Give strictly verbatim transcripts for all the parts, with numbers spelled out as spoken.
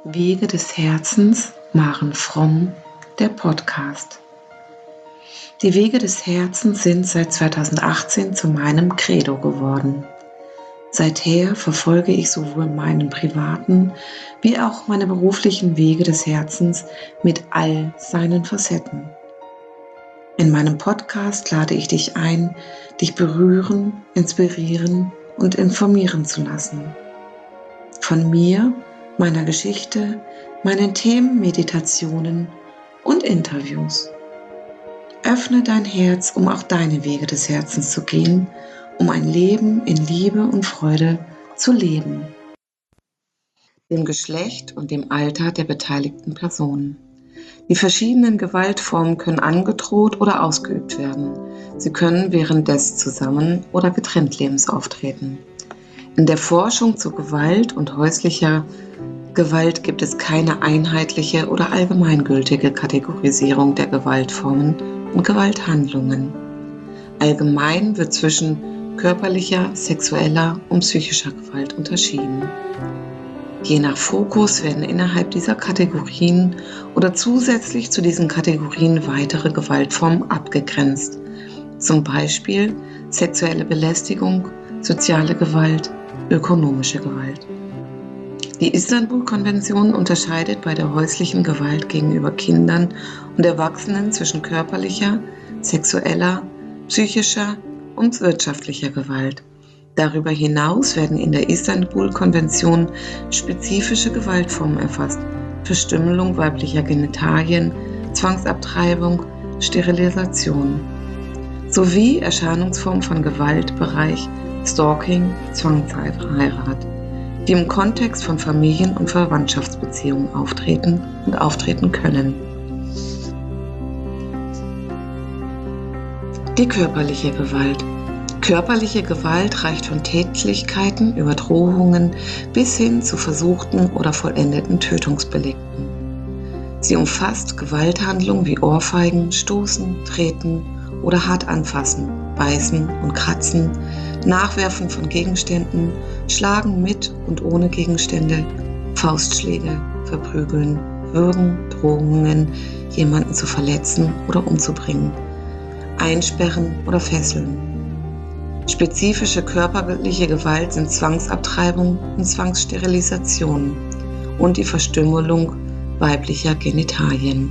Wege des Herzens, Maren Fromm, der Podcast. Die Wege des Herzens sind seit zweitausendachtzehn zu meinem Credo geworden. Seither verfolge ich sowohl meinen privaten wie auch meine beruflichen Wege des Herzens mit all seinen Facetten. In meinem Podcast lade ich dich ein, dich berühren, inspirieren und informieren zu lassen. Von mir, meiner Geschichte, meinen Themen, Meditationen und Interviews. Öffne dein Herz, um auch deine Wege des Herzens zu gehen, um ein Leben in Liebe und Freude zu leben. Dem Geschlecht und dem Alter der beteiligten Personen. Die verschiedenen Gewaltformen können angedroht oder ausgeübt werden. Sie können während des Zusammen- oder Getrenntlebens auftreten. In der Forschung zu Gewalt und häuslicher Gewalt gibt es keine einheitliche oder allgemeingültige Kategorisierung der Gewaltformen und Gewalthandlungen. Allgemein wird zwischen körperlicher, sexueller und psychischer Gewalt unterschieden. Je nach Fokus werden innerhalb dieser Kategorien oder zusätzlich zu diesen Kategorien weitere Gewaltformen abgegrenzt. Zum Beispiel sexuelle Belästigung, soziale Gewalt, ökonomische Gewalt. Die Istanbul-Konvention unterscheidet bei der häuslichen Gewalt gegenüber Kindern und Erwachsenen zwischen körperlicher, sexueller, psychischer und wirtschaftlicher Gewalt. Darüber hinaus werden in der Istanbul-Konvention spezifische Gewaltformen erfasst: Verstümmelung weiblicher Genitalien, Zwangsabtreibung, Sterilisation, sowie Erscheinungsformen von Gewaltbereich Stalking, Zwangsheirat, die im Kontext von Familien- und Verwandtschaftsbeziehungen auftreten und auftreten können. Die körperliche Gewalt. Körperliche Gewalt reicht von Tätlichkeiten über Drohungen bis hin zu versuchten oder vollendeten Tötungsdelikten. Sie umfasst Gewalthandlungen wie Ohrfeigen, Stoßen, Treten oder hart anfassen, Beißen und Kratzen, Nachwerfen von Gegenständen, Schlagen mit und ohne Gegenstände, Faustschläge, Verprügeln, Würgen, Drohungen, jemanden zu verletzen oder umzubringen, Einsperren oder Fesseln. Spezifische körperliche Gewalt sind Zwangsabtreibung und Zwangssterilisation und die Verstümmelung weiblicher Genitalien.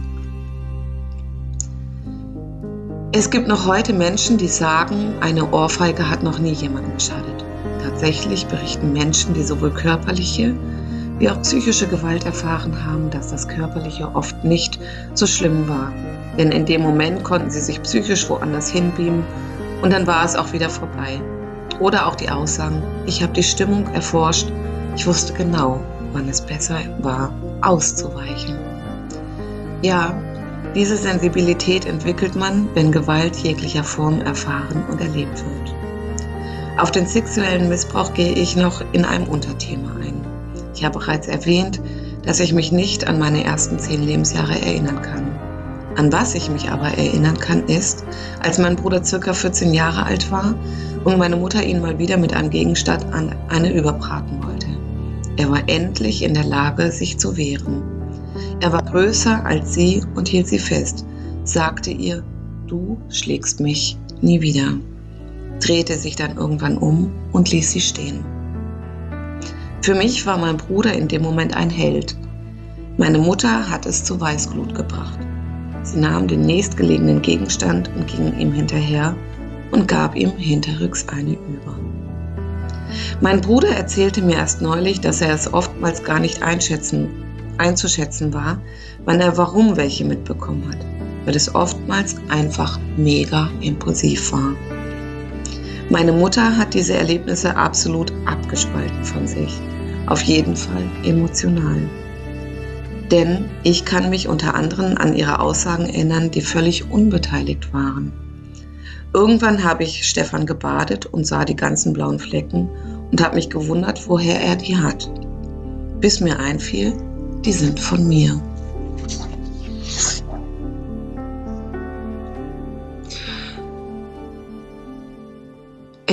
Es gibt noch heute Menschen, die sagen, eine Ohrfeige hat noch nie jemandem geschadet. Tatsächlich berichten Menschen, die sowohl körperliche wie auch psychische Gewalt erfahren haben, dass das Körperliche oft nicht so schlimm war. Denn in dem Moment konnten sie sich psychisch woanders hinbeamen und dann war es auch wieder vorbei. Oder auch die Aussagen, ich habe die Stimmung erforscht, ich wusste genau, wann es besser war, auszuweichen. Ja, diese Sensibilität entwickelt man, wenn Gewalt jeglicher Form erfahren und erlebt wird. Auf den sexuellen Missbrauch gehe ich noch in einem Unterthema ein. Ich habe bereits erwähnt, dass ich mich nicht an meine ersten zehn Lebensjahre erinnern kann. An was ich mich aber erinnern kann, ist, als mein Bruder ca. vierzehn Jahre alt war und meine Mutter ihn mal wieder mit einem Gegenstand an eine überbraten wollte. Er war endlich in der Lage, sich zu wehren. Er war größer als sie und hielt sie fest, sagte ihr, du schlägst mich nie wieder, drehte sich dann irgendwann um und ließ sie stehen. Für mich war mein Bruder in dem Moment ein Held. Meine Mutter hat es zu Weißglut gebracht. Sie nahm den nächstgelegenen Gegenstand und ging ihm hinterher und gab ihm hinterrücks eine über. Mein Bruder erzählte mir erst neulich, dass er es oftmals gar nicht einschätzen, einzuschätzen war, wann er warum welche mitbekommen hat, weil es oftmals einfach mega impulsiv war. Meine Mutter hat diese Erlebnisse absolut abgespalten von sich, auf jeden Fall emotional. Denn ich kann mich unter anderem an ihre Aussagen erinnern, die völlig unbeteiligt waren. Irgendwann habe ich Stefan gebadet und sah die ganzen blauen Flecken und habe mich gewundert, woher er die hat. Bis mir einfiel, die sind von mir.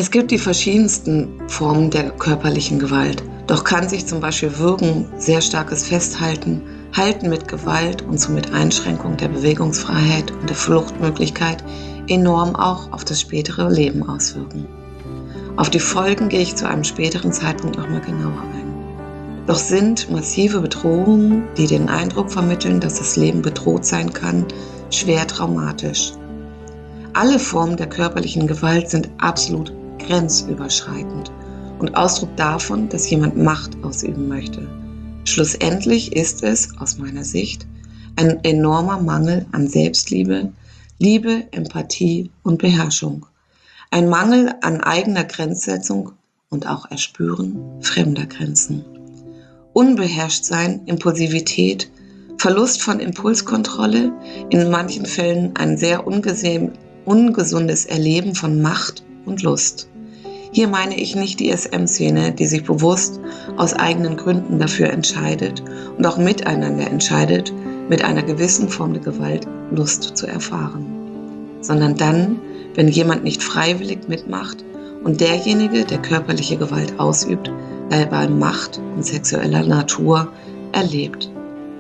Es gibt die verschiedensten Formen der körperlichen Gewalt, doch kann sich zum Beispiel Würgen, sehr starkes Festhalten, Halten mit Gewalt und somit Einschränkung der Bewegungsfreiheit und der Fluchtmöglichkeit enorm auch auf das spätere Leben auswirken. Auf die Folgen gehe ich zu einem späteren Zeitpunkt nochmal genauer ein. Doch sind massive Bedrohungen, die den Eindruck vermitteln, dass das Leben bedroht sein kann, schwer traumatisch. Alle Formen der körperlichen Gewalt sind absolut grenzüberschreitend und Ausdruck davon, dass jemand Macht ausüben möchte. Schlussendlich ist es, aus meiner Sicht, ein enormer Mangel an Selbstliebe, Liebe, Empathie und Beherrschung. Ein Mangel an eigener Grenzsetzung und auch Erspüren fremder Grenzen. Unbeherrschtsein, Impulsivität, Verlust von Impulskontrolle, in manchen Fällen ein sehr ungesehen, ungesundes Erleben von Macht und Lust. Hier meine ich nicht die S M-Szene, die sich bewusst aus eigenen Gründen dafür entscheidet und auch miteinander entscheidet, mit einer gewissen Form der Gewalt Lust zu erfahren. Sondern dann, wenn jemand nicht freiwillig mitmacht und derjenige, der körperliche Gewalt ausübt, dabei Macht und sexueller Natur erlebt.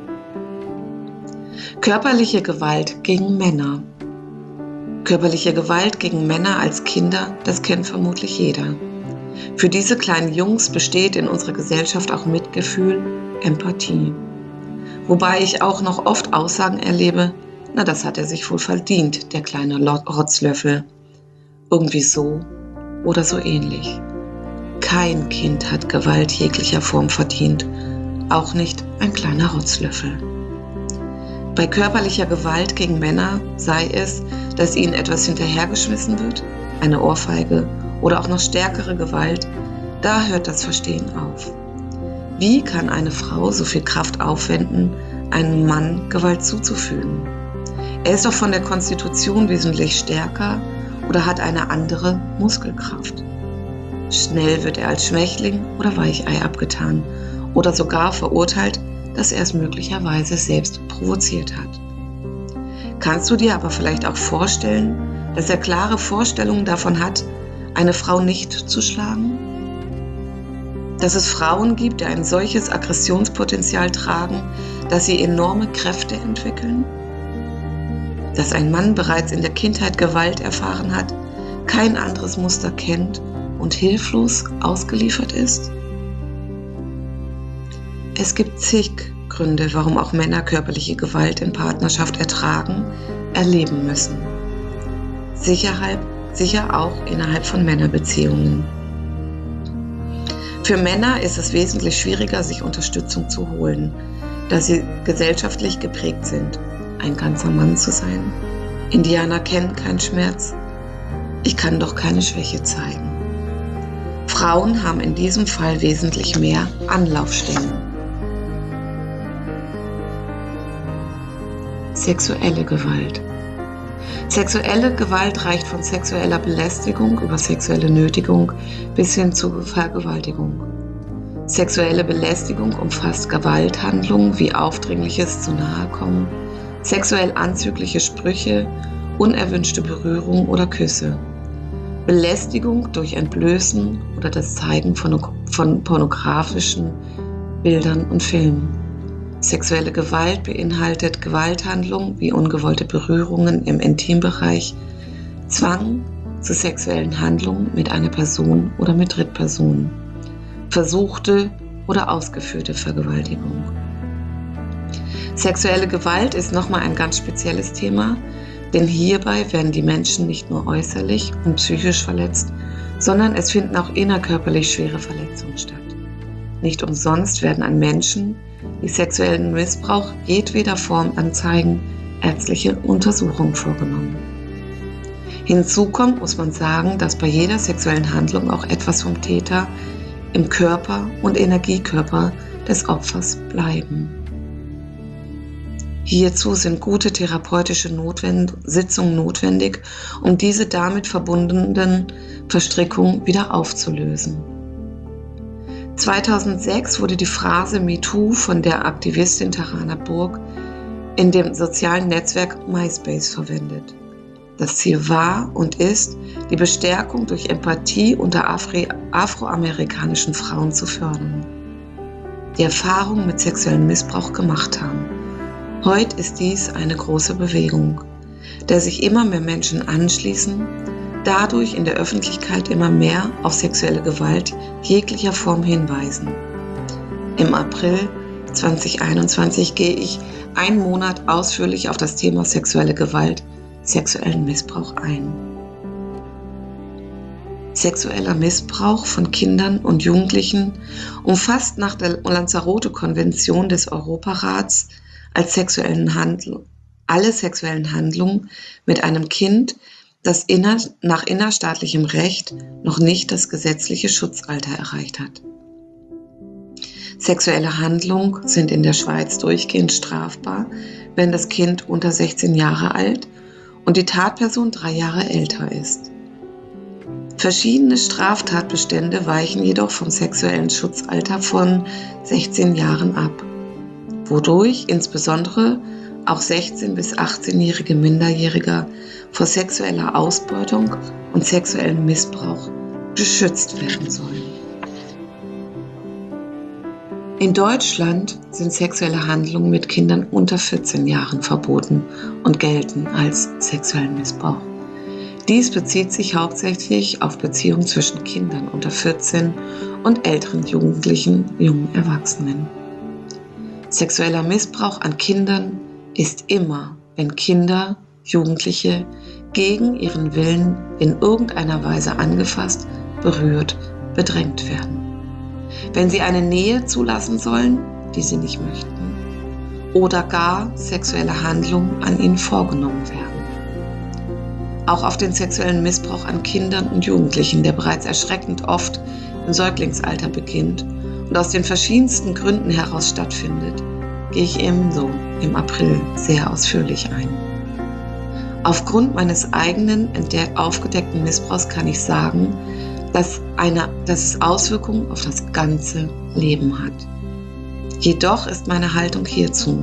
Körperliche Gewalt gegen Männer. Körperliche Gewalt gegen Männer als Kinder, das kennt vermutlich jeder. Für diese kleinen Jungs besteht in unserer Gesellschaft auch Mitgefühl, Empathie. Wobei ich auch noch oft Aussagen erlebe, na, das hat er sich wohl verdient, der kleine Rotzlöffel. Irgendwie so oder so ähnlich. Kein Kind hat Gewalt jeglicher Form verdient, auch nicht ein kleiner Rotzlöffel. Bei körperlicher Gewalt gegen Männer sei es, dass ihnen etwas hinterhergeschmissen wird, eine Ohrfeige oder auch noch stärkere Gewalt, da hört das Verstehen auf. Wie kann eine Frau so viel Kraft aufwenden, einem Mann Gewalt zuzufügen? Er ist doch von der Konstitution wesentlich stärker oder hat eine andere Muskelkraft. Schnell wird er als Schwächling oder Weichei abgetan oder sogar verurteilt, dass er es möglicherweise selbst provoziert hat. Kannst du dir aber vielleicht auch vorstellen, dass er klare Vorstellungen davon hat, eine Frau nicht zu schlagen? Dass es Frauen gibt, die ein solches Aggressionspotenzial tragen, dass sie enorme Kräfte entwickeln? Dass ein Mann bereits in der Kindheit Gewalt erfahren hat, kein anderes Muster kennt und hilflos ausgeliefert ist? Es gibt zig Gründe, warum auch Männer körperliche Gewalt in Partnerschaft ertragen, erleben müssen. Sicherheit, sicher auch innerhalb von Männerbeziehungen. Für Männer ist es wesentlich schwieriger, sich Unterstützung zu holen, da sie gesellschaftlich geprägt sind, ein ganzer Mann zu sein. Indianer kennen keinen Schmerz. Ich kann doch keine Schwäche zeigen. Frauen haben in diesem Fall wesentlich mehr Anlaufstellen. Sexuelle Gewalt. Sexuelle Gewalt reicht von sexueller Belästigung über sexuelle Nötigung bis hin zu Vergewaltigung. Sexuelle Belästigung umfasst Gewalthandlungen wie aufdringliches Zunahekommen, sexuell anzügliche Sprüche, unerwünschte Berührung oder Küsse. Belästigung durch Entblößen oder das Zeigen von, von pornografischen Bildern und Filmen. Sexuelle Gewalt beinhaltet Gewalthandlungen wie ungewollte Berührungen im Intimbereich, Zwang zu sexuellen Handlungen mit einer Person oder mit Drittpersonen, versuchte oder ausgeführte Vergewaltigung. Sexuelle Gewalt ist nochmal ein ganz spezielles Thema, denn hierbei werden die Menschen nicht nur äußerlich und psychisch verletzt, sondern es finden auch innerkörperlich schwere Verletzungen statt. Nicht umsonst werden an Menschen, die sexuellen Missbrauch jedweder Form anzeigen, ärztliche Untersuchungen vorgenommen. Hinzu kommt, muss man sagen, dass bei jeder sexuellen Handlung auch etwas vom Täter im Körper und Energiekörper des Opfers bleiben. Hierzu sind gute therapeutische Notwend- Sitzungen notwendig, um diese damit verbundenen Verstrickungen wieder aufzulösen. zweitausendsechs wurde die Phrase MeToo von der Aktivistin Tarana Burg in dem sozialen Netzwerk MySpace verwendet. Das Ziel war und ist, die Bestärkung durch Empathie unter Afri- afroamerikanischen Frauen zu fördern, die Erfahrungen mit sexuellem Missbrauch gemacht haben. Heute ist dies eine große Bewegung, der sich immer mehr Menschen anschließen, dadurch in der Öffentlichkeit immer mehr auf sexuelle Gewalt jeglicher Form hinweisen. Im April zweitausendeinundzwanzig gehe ich einen Monat ausführlich auf das Thema sexuelle Gewalt, sexuellen Missbrauch ein. Sexueller Missbrauch von Kindern und Jugendlichen umfasst nach der Lanzarote-Konvention des Europarats als sexuellen Handl- alle sexuellen Handlungen mit einem Kind, das inner- nach innerstaatlichem Recht noch nicht das gesetzliche Schutzalter erreicht hat. Sexuelle Handlungen sind in der Schweiz durchgehend strafbar, wenn das Kind unter sechzehn Jahre alt und die Tatperson drei Jahre älter ist. Verschiedene Straftatbestände weichen jedoch vom sexuellen Schutzalter von sechzehn Jahren ab, wodurch insbesondere auch sechzehn- bis achtzehnjährige Minderjährige vor sexueller Ausbeutung und sexuellem Missbrauch geschützt werden sollen. In Deutschland sind sexuelle Handlungen mit Kindern unter vierzehn Jahren verboten und gelten als sexuellen Missbrauch. Dies bezieht sich hauptsächlich auf Beziehungen zwischen Kindern unter vierzehn und älteren Jugendlichen, jungen Erwachsenen. Sexueller Missbrauch an Kindern ist immer, wenn Kinder, Jugendliche gegen ihren Willen in irgendeiner Weise angefasst, berührt, bedrängt werden. Wenn sie eine Nähe zulassen sollen, die sie nicht möchten, oder gar sexuelle Handlungen an ihnen vorgenommen werden. Auch auf den sexuellen Missbrauch an Kindern und Jugendlichen, der bereits erschreckend oft im Säuglingsalter beginnt und aus den verschiedensten Gründen heraus stattfindet, gehe ich ebenso im April sehr ausführlich ein. Aufgrund meines eigenen aufgedeckten Missbrauchs kann ich sagen, dass, eine, dass es Auswirkungen auf das ganze Leben hat. Jedoch ist meine Haltung hierzu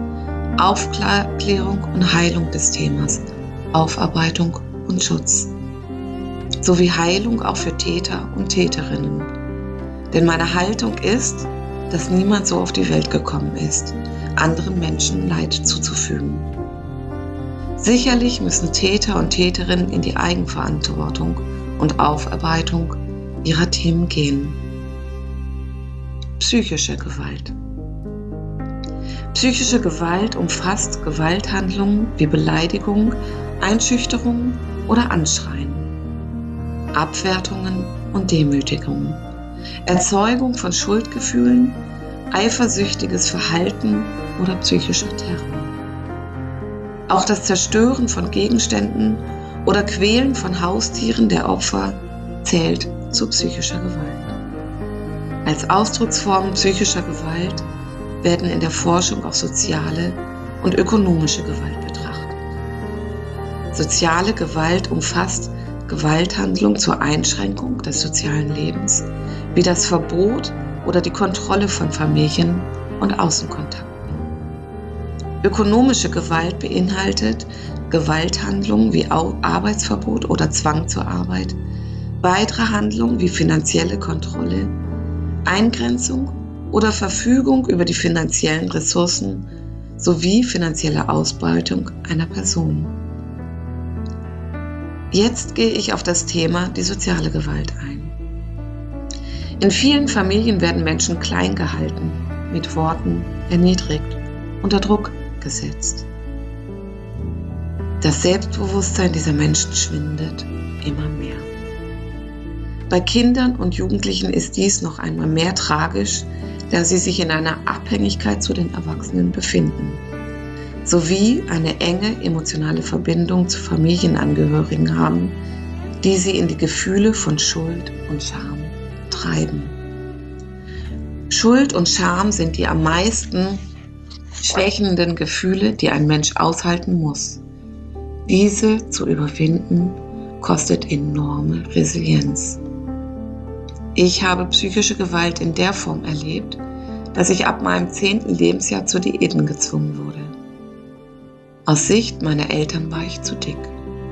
Aufklärung und Heilung des Themas, Aufarbeitung und Schutz, sowie Heilung auch für Täter und Täterinnen. Denn meine Haltung ist, dass niemand so auf die Welt gekommen ist, anderen Menschen Leid zuzufügen. Sicherlich müssen Täter und Täterinnen in die Eigenverantwortung und Aufarbeitung ihrer Themen gehen. Psychische Gewalt. Psychische Gewalt umfasst Gewalthandlungen wie Beleidigung, Einschüchterung oder Anschreien, Abwertungen und Demütigungen, Erzeugung von Schuldgefühlen, eifersüchtiges Verhalten oder psychischer Terror. Auch das Zerstören von Gegenständen oder Quälen von Haustieren der Opfer zählt zu psychischer Gewalt. Als Ausdrucksformen psychischer Gewalt werden in der Forschung auch soziale und ökonomische Gewalt betrachtet. Soziale Gewalt umfasst Gewalthandlungen zur Einschränkung des sozialen Lebens, wie das Verbot oder die Kontrolle von Familien- und Außenkontakten. Ökonomische Gewalt beinhaltet Gewalthandlungen wie Arbeitsverbot oder Zwang zur Arbeit, weitere Handlungen wie finanzielle Kontrolle, Eingrenzung oder Verfügung über die finanziellen Ressourcen sowie finanzielle Ausbeutung einer Person. Jetzt gehe ich auf das Thema die soziale Gewalt ein. In vielen Familien werden Menschen klein gehalten, mit Worten erniedrigt, unter Druck gesetzt. Das Selbstbewusstsein dieser Menschen schwindet immer mehr. Bei Kindern und Jugendlichen ist dies noch einmal mehr tragisch, da sie sich in einer Abhängigkeit zu den Erwachsenen befinden, sowie eine enge emotionale Verbindung zu Familienangehörigen haben, die sie in die Gefühle von Schuld und Scham treiben. Schuld und Scham sind die am meisten schwächenden Gefühle, die ein Mensch aushalten muss. Diese zu überwinden, kostet enorme Resilienz. Ich habe psychische Gewalt in der Form erlebt, dass ich ab meinem zehnten Lebensjahr zu Diäten gezwungen wurde. Aus Sicht meiner Eltern war ich zu dick.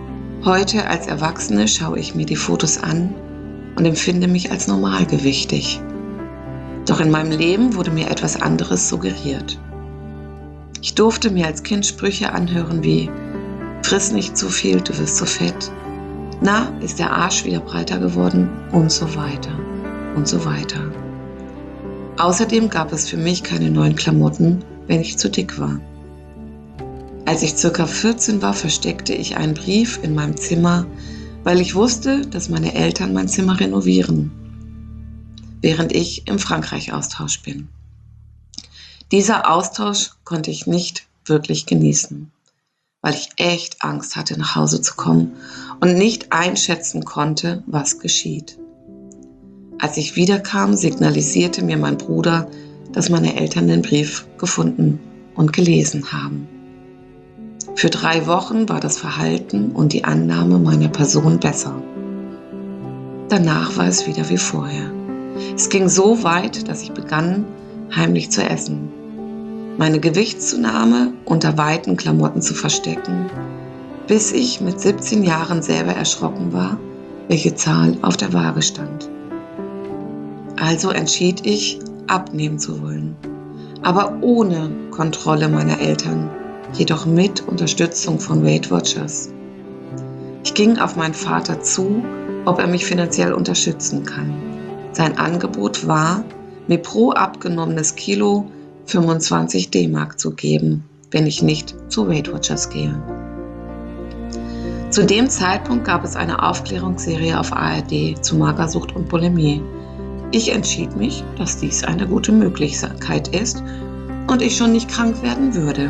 Heute als Erwachsene schaue ich mir die Fotos an und empfinde mich als normalgewichtig. Doch in meinem Leben wurde mir etwas anderes suggeriert. Ich durfte mir als Kind Sprüche anhören wie: Friss nicht zu viel, du wirst so fett. Na, ist der Arsch wieder breiter geworden? Und so weiter und so weiter. Außerdem gab es für mich keine neuen Klamotten, wenn ich zu dick war. Als ich circa vierzehn war, versteckte ich einen Brief in meinem Zimmer, weil ich wusste, dass meine Eltern mein Zimmer renovieren, während ich im Frankreich-Austausch bin. Dieser Austausch konnte ich nicht wirklich genießen, weil ich echt Angst hatte, nach Hause zu kommen und nicht einschätzen konnte, was geschieht. Als ich wiederkam, signalisierte mir mein Bruder, dass meine Eltern den Brief gefunden und gelesen haben. Für drei Wochen war das Verhalten und die Annahme meiner Person besser. Danach war es wieder wie vorher. Es ging so weit, dass ich begann, heimlich zu essen, meine Gewichtszunahme unter weiten Klamotten zu verstecken, bis ich mit siebzehn Jahren selber erschrocken war, welche Zahl auf der Waage stand. Also entschied ich, abnehmen zu wollen, aber ohne Kontrolle meiner Eltern, jedoch mit Unterstützung von Weight Watchers. Ich ging auf meinen Vater zu, ob er mich finanziell unterstützen kann. Sein Angebot war, mir pro abgenommenes Kilo fünfundzwanzig D-Mark zu geben, wenn ich nicht zu Weight Watchers gehe. Zu dem Zeitpunkt gab es eine Aufklärungsserie auf A R D zu Magersucht und Bulimie. Ich entschied mich, dass dies eine gute Möglichkeit ist und ich schon nicht krank werden würde.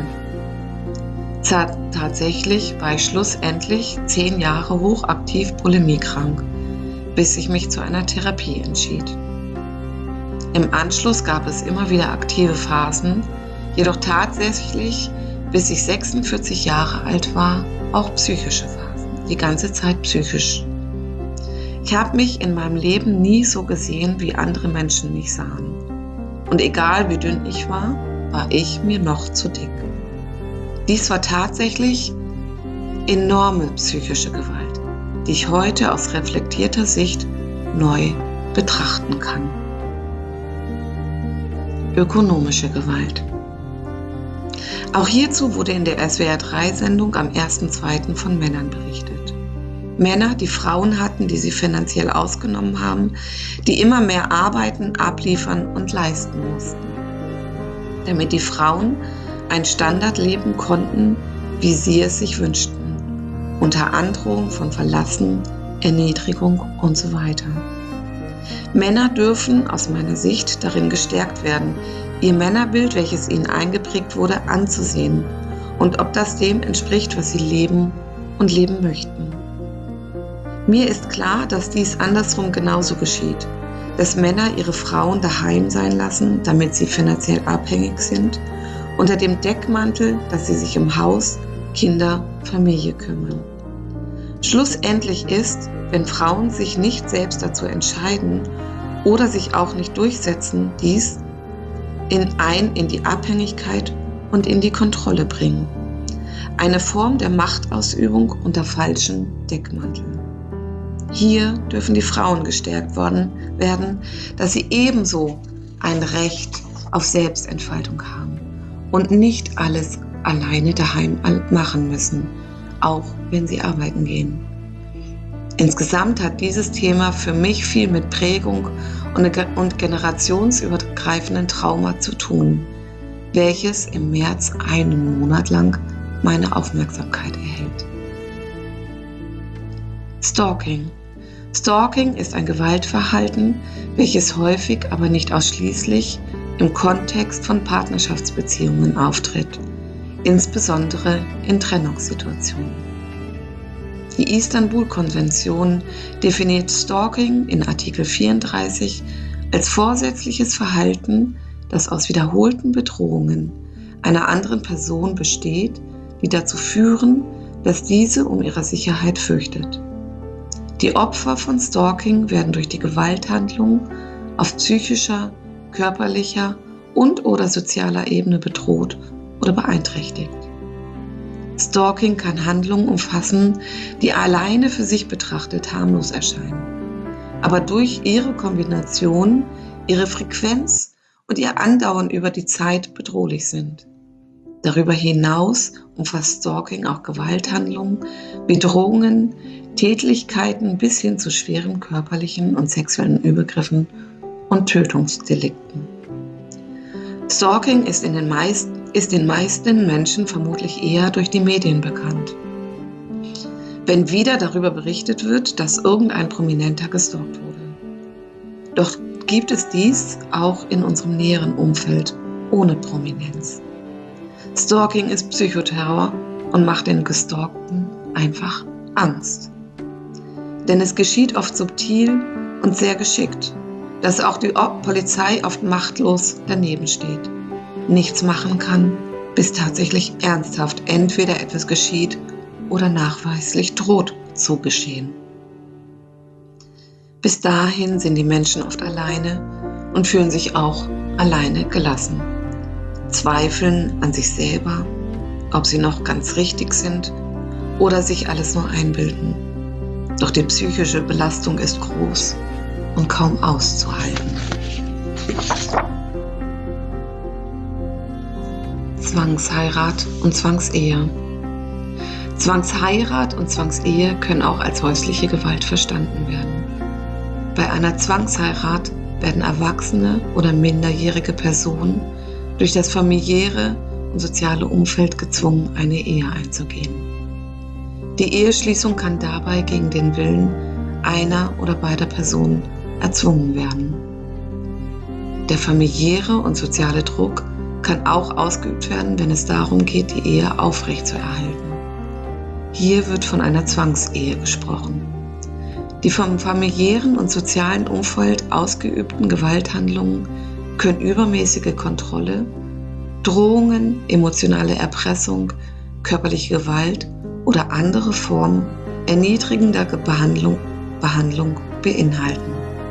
Tatsächlich war ich schlussendlich zehn Jahre hochaktiv bulimiekrank, bis ich mich zu einer Therapie entschied. Im Anschluss gab es immer wieder aktive Phasen, jedoch tatsächlich, bis ich sechsundvierzig Jahre alt war, auch psychische Phasen, die ganze Zeit psychisch. Ich habe mich in meinem Leben nie so gesehen, wie andere Menschen mich sahen. Und egal wie dünn ich war, war ich mir noch zu dick. Dies war tatsächlich enorme psychische Gewalt, die ich heute aus reflektierter Sicht neu betrachten kann. Ökonomische Gewalt. Auch hierzu wurde in der S W R drei Sendung am ersten zweiten von Männern berichtet. Männer, die Frauen hatten, die sie finanziell ausgenommen haben, die immer mehr arbeiten, abliefern und leisten mussten, damit die Frauen ein Standard leben konnten, wie sie es sich wünschten, unter Androhung von Verlassen, Erniedrigung und so weiter. Männer dürfen aus meiner Sicht darin gestärkt werden, ihr Männerbild, welches ihnen eingeprägt wurde, anzusehen und ob das dem entspricht, was sie leben und leben möchten. Mir ist klar, dass dies andersrum genauso geschieht, dass Männer ihre Frauen daheim sein lassen, damit sie finanziell abhängig sind, unter dem Deckmantel, dass sie sich um Haus, Kinder, Familie kümmern. Schlussendlich ist, wenn Frauen sich nicht selbst dazu entscheiden oder sich auch nicht durchsetzen, dies in ein in die Abhängigkeit und in die Kontrolle bringen. Eine Form der Machtausübung unter falschen Deckmanteln. Hier dürfen die Frauen gestärkt worden werden, dass sie ebenso ein Recht auf Selbstentfaltung haben und nicht alles alleine daheim machen müssen, auch wenn sie arbeiten gehen. Insgesamt hat dieses Thema für mich viel mit Prägung und generationsübergreifenden Trauma zu tun, welches im März einen Monat lang meine Aufmerksamkeit erhält. Stalking. Stalking ist ein Gewaltverhalten, welches häufig, aber nicht ausschließlich im Kontext von Partnerschaftsbeziehungen auftritt, insbesondere in Trennungssituationen. Die Istanbul-Konvention definiert Stalking in Artikel vierunddreißig als vorsätzliches Verhalten, das aus wiederholten Bedrohungen einer anderen Person besteht, die dazu führen, dass diese um ihre Sicherheit fürchtet. Die Opfer von Stalking werden durch die Gewalthandlung auf psychischer, körperlicher und/oder sozialer Ebene bedroht oder beeinträchtigt. Stalking kann Handlungen umfassen, die alleine für sich betrachtet harmlos erscheinen, aber durch ihre Kombination, ihre Frequenz und ihr Andauern über die Zeit bedrohlich sind. Darüber hinaus umfasst Stalking auch Gewalthandlungen, Bedrohungen, Tätlichkeiten bis hin zu schweren körperlichen und sexuellen Übergriffen und Tötungsdelikten. Stalking ist, in den meisten, ist den meisten Menschen vermutlich eher durch die Medien bekannt. Wenn wieder darüber berichtet wird, dass irgendein Prominenter gestalkt wurde. Doch gibt es dies auch in unserem näheren Umfeld ohne Prominenz. Stalking ist Psychoterror und macht den Gestalkten einfach Angst. Denn es geschieht oft subtil und sehr geschickt, dass auch die Polizei oft machtlos daneben steht, nichts machen kann, bis tatsächlich ernsthaft entweder etwas geschieht oder nachweislich droht zu geschehen. Bis dahin sind die Menschen oft alleine und fühlen sich auch alleine gelassen. Zweifeln an sich selber, ob sie noch ganz richtig sind oder sich alles nur einbilden. Doch die psychische Belastung ist groß und kaum auszuhalten. Zwangsheirat und Zwangsehe. Zwangsheirat und Zwangsehe können auch als häusliche Gewalt verstanden werden. Bei einer Zwangsheirat werden erwachsene oder minderjährige Personen durch das familiäre und soziale Umfeld gezwungen, eine Ehe einzugehen. Die Eheschließung kann dabei gegen den Willen einer oder beider Personen erzwungen werden. Der familiäre und soziale Druck kann auch ausgeübt werden, wenn es darum geht, die Ehe aufrechtzuerhalten. Hier wird von einer Zwangsehe gesprochen. Die vom familiären und sozialen Umfeld ausgeübten Gewalthandlungen können übermäßige Kontrolle, Drohungen, emotionale Erpressung, körperliche Gewalt oder andere Formen erniedrigender Behandlung, Behandlung beinhalten.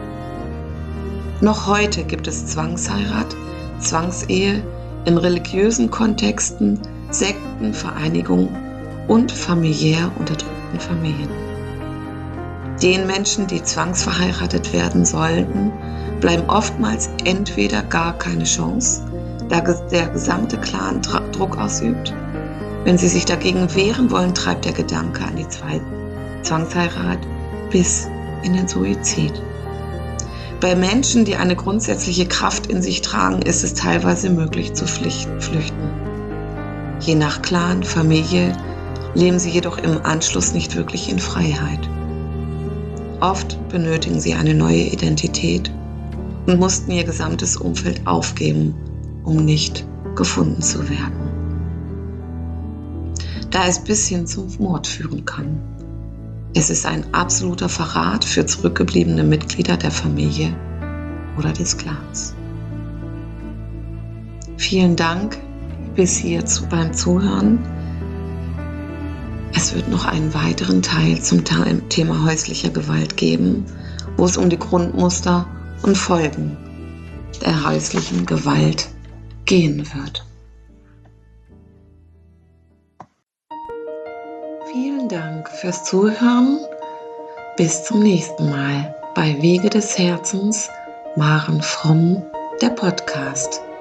Noch heute gibt es Zwangsheirat, Zwangsehe in religiösen Kontexten, Sekten, Vereinigungen und familiär unterdrückten Familien. Den Menschen, die zwangsverheiratet werden sollten, bleiben oftmals entweder gar keine Chance, da der gesamte Clan Druck ausübt. Wenn sie sich dagegen wehren wollen, treibt der Gedanke an die Zwangsheirat bis in den Suizid. Bei Menschen, die eine grundsätzliche Kraft in sich tragen, ist es teilweise möglich zu flüchten. Je nach Clan, Familie leben sie jedoch im Anschluss nicht wirklich in Freiheit. Oft benötigen sie eine neue Identität und mussten ihr gesamtes Umfeld aufgeben, um nicht gefunden zu werden. Da es bis hin zum Mord führen kann. Es ist ein absoluter Verrat für zurückgebliebene Mitglieder der Familie oder des Clans. Vielen Dank bis hierzu beim Zuhören. Es wird noch einen weiteren Teil zum Thema häuslicher Gewalt geben, wo es um die Grundmuster und Folgen der häuslichen Gewalt gehen wird. Vielen Dank fürs Zuhören. Bis zum nächsten Mal bei Wege des Herzens, Maren Fromm, der Podcast.